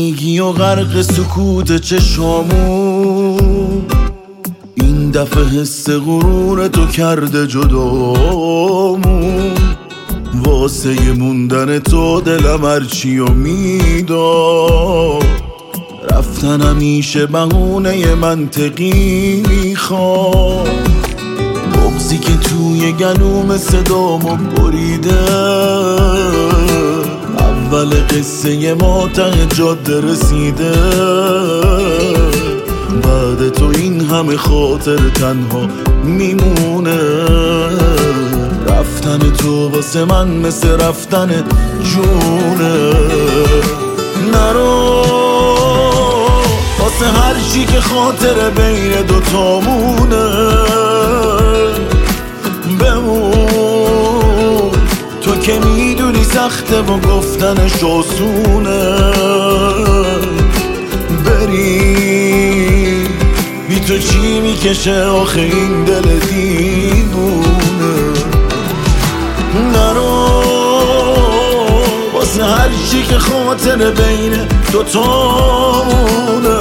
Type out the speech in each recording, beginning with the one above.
خستگی و غرق سکوت چشامون، این دفعه حس غرور تو کرده جدامون. واسه موندن تو دلم هرچی و میداد، رفتن همیشه بهونه منطقی میخواد. بغضی که توی گلوم صدامو بریده، اول قصه ما ته جاده رسیده. بعد تو این همه خاطر تنها میمونه. رفتن تو واسه من مثل رفتن جونه. نرو واسه هر چی که خاطر بین دوتامونه. بمون تو که میدونی سخته و گفتنش آسونه. بری بی تو چی میکشه آخه این دل دیوونه. نرو واسه هر چی که خاطر بین دوتامونه.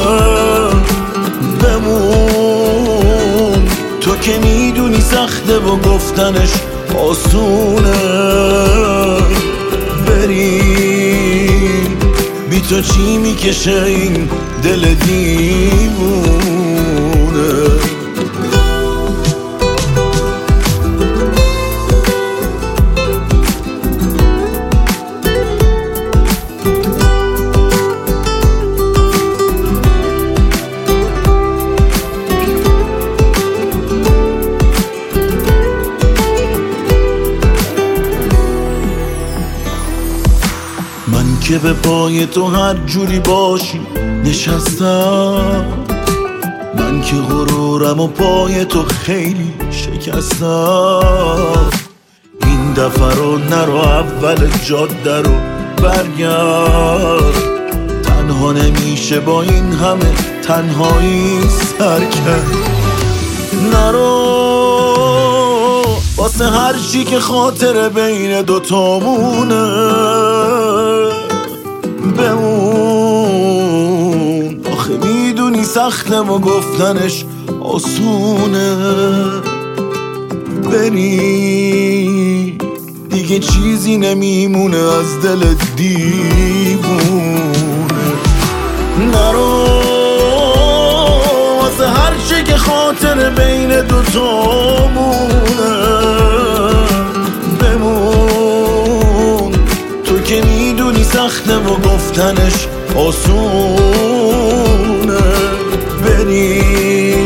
بمون تو که میدونی سخته و گفتنش آسونه. بری بی تو چی میکشه این دل دیوونه. من که به پای تو هر جوری باشی نشستم، من که غرورم و پای تو خیلی شکستم. این دفعه رو نرو اول جاده رو برگرد. تنها نمیشه با این همه تنهایی سر کرد. نرو واسه هر چی که خاطر بین دوتامونه. بمون آخه میدونی سخته و گفتنش آسونه. بری دیگه چیزی نمیمونه از دل دیوونه. نرو واسه هر چی که خاطر بین دوتامونه. بمون تو که میدونی سخته و گفتنش آسونه. بری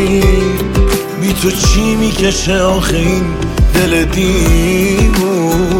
بی تو چی میکشه آخه این دل دیوونه.